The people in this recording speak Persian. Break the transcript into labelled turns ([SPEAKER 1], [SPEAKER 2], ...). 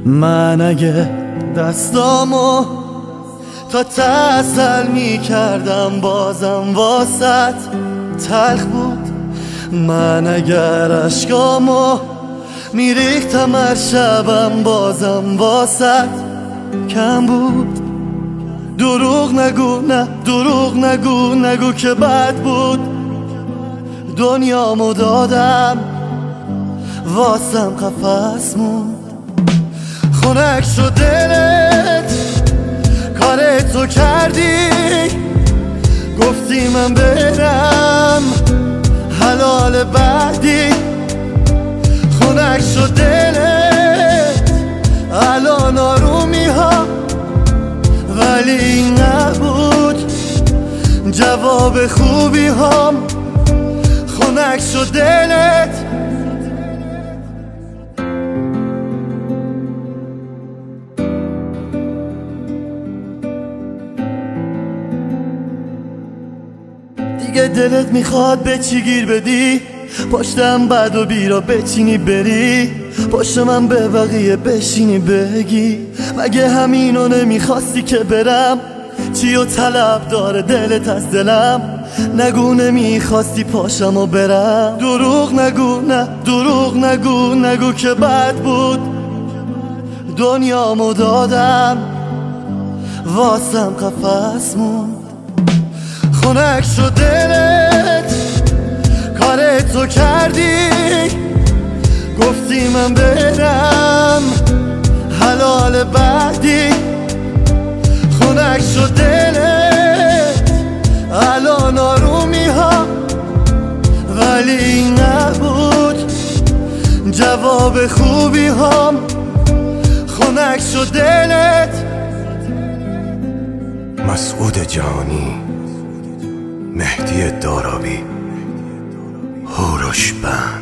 [SPEAKER 1] من اگه دستامو تا تسل می کردم بازم واسط تلخ بود. من اگر عشقامو می ریختم هر شبم بازم واسط کم بود. دروغ نگو، نه دروغ نگو، نگو که بد بود. دنیامو دادم واسم قفس موند. خنک شد دلت کار تو کردی، گفتی من برم حلال بعدی. خنک شد دلت الان آرومی ها، ولی این نبود جواب خوبی هم. خنک شد دلت دیگه دلت میخواد به چی گیر بدی؟ پشتم بد و بیرا بچینی بری، پشت من به بقیه بشینی بگی مگه همینو نمیخواستی که برم؟ چی و طلب داره دلت از دلم؟ نگو نمیخواستی پاشم و برم. دروغ نگو، نه دروغ نگو، نگو که بد بود. دنیامو دادم واسم قفس موند. خنک شد دلت کار تو کردی، گفتی من برم حلال بعدی. خنک شد دلت الان آرومی ها، ولی این نبود جواب خوبی هم. خنک شد دلت.
[SPEAKER 2] مسعود جانی، مهدی دارابی، هوروش بند.